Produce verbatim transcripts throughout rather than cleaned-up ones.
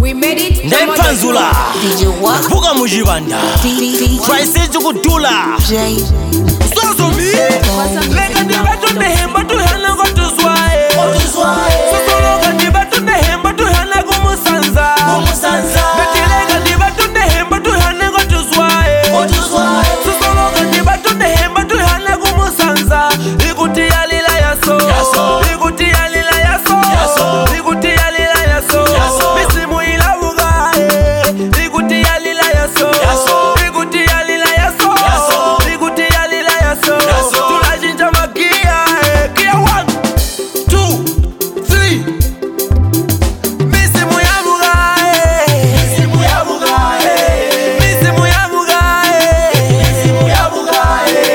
ndaipanzula vuka muzhivanda twaisiti kudhula sozomi lega ndivatondehemba tuhana kotuzwae sosologa ndivatondehemba tuhana kumusanza betilega ndivatondehemba tuhana kotuzwae sosologa ndivatondehemba tuhana kumusanza ikuti yalila yaso ikuti yalila yaso ikuti yalila yaso misimu ilavuga ikuti yalila yaso ikuti yalila yaso ikuti yalila yaso tulajinja magia kia one two three misimu yavuga misimu yavuga misimu yavuga misimu yavuga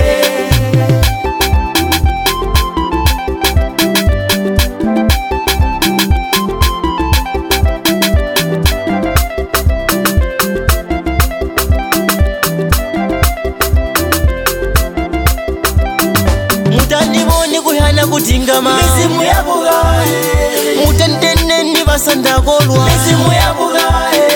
mutandiboni kuhana kutingama misimu yavuga mutandeneni basanda kolwa misimu yavuga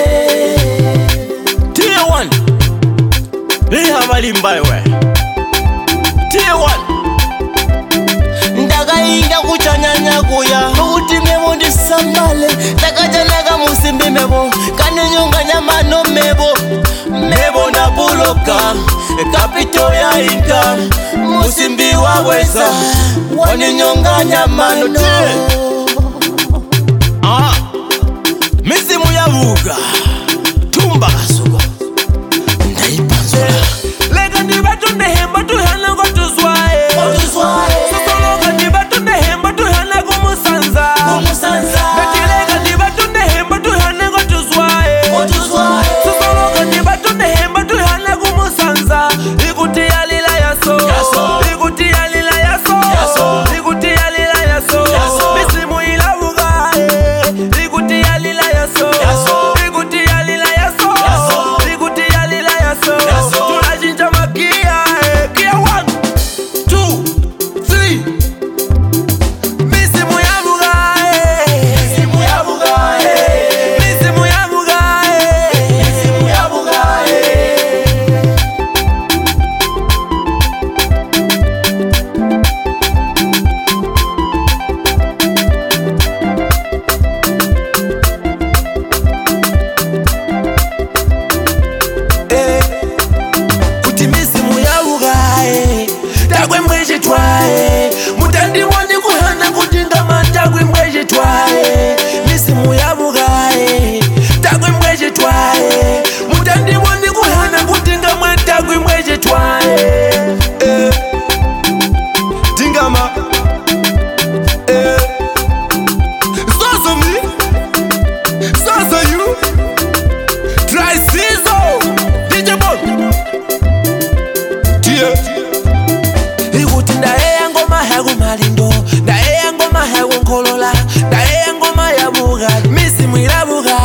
tier one lihambalimbawe tier one ndakainda kuchanyanya kuya ukuthi mebo ndisambale ndakajanaga musimbi mebo kanenyonga nyamano mebo mebo nabuloka kapito ya inka musimbi waweza waninyonga nyamano ah misimu yavuga tumba kasuko ndaipanzula lega ndivatondehemba tuhana kotuzwae sosologa ndivatondehemba tuhana kumusanza betilega ndivatondehemba tuhana kotuzwae sosologa ndivatondehemba tuhana kumusanza ikuti yalila yaso ikuti yalila yaso ikuti yalila yaso misimu ilavuga ikuti yalila yaso ikuti yalila yaso ikuti yalila yaso tulajinja magia kia one two three misimu yavuga misimu yavuga misimu yavuga misimu yavuga kuti misimu yavuga takwe mbwezhetwae mutandiboni kuhana kutingama takwe mbwezhetwae misimu yavuga takwe mbwezhetwae mutandiboni kuhana kutingama takwe mbwezhetwae tingama zozo mi zozo you try sizo D J Bon tie ikuti ndaeya ngoma yaku malindo ndaeya ngoma yaku nkolola ndaeya ngoma yavuga misimu ilavuga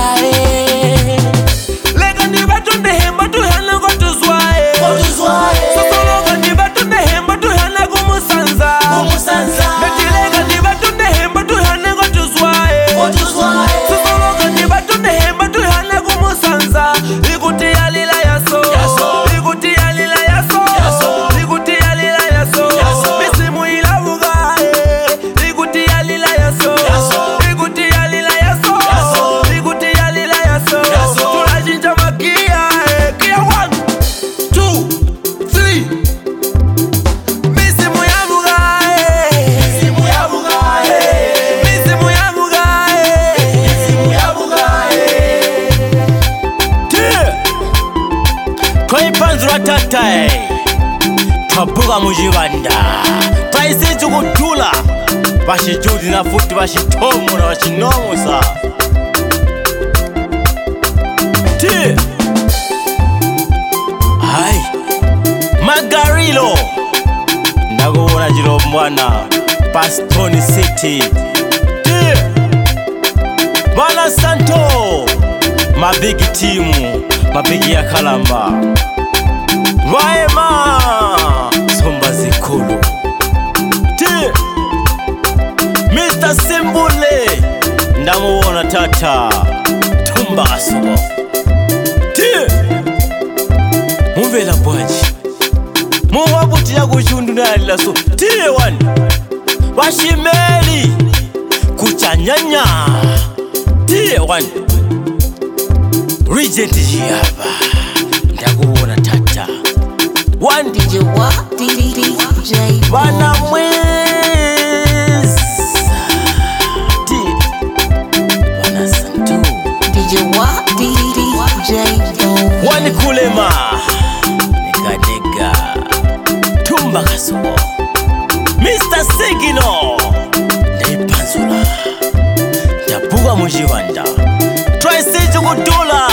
lega ndivatondehemba tuhana kotuzwae sosologa ndivatondehemba tuhana kumusanza betilega ndivatondehemba tuhana kotuzwae sosologa ndivatondehemba tuhana kumusanza ikuti yalila yaso ikuti yalila yaso ikuti yalila yaso misimu ilavuga ikuti yalila yaso ikuti yalila yaso ikuti yalila yaso tulajinja magia kia one two three misimu yavuga misimu yavuga misimu yavuga misimu yavuga twaipanzula tatae twabuka muzhivanda twaisiti kudhula vashijudi na futi vashitomo na vachinomusa ti hai magarilo ndakuona chilombwana pastoni city ti Bala Santo mabigi timu mabigi ya Kalamba Waema Somba Zikulu Ti Mister Simbule ndamuona tata Tuma tumba kasubo tiye mumvela bwanji muwabutira kuchundu nalilaso tiye wani washimeli kuchanyanya tiye wani Regent Jiyaba ndakubona tata one D J wa D J bana mwezi tiye bana santu D J wa D J wani kulema nikadega tumba kasubo Mister Sigino ndaipanzula ndabuka mujibanda try sije kudula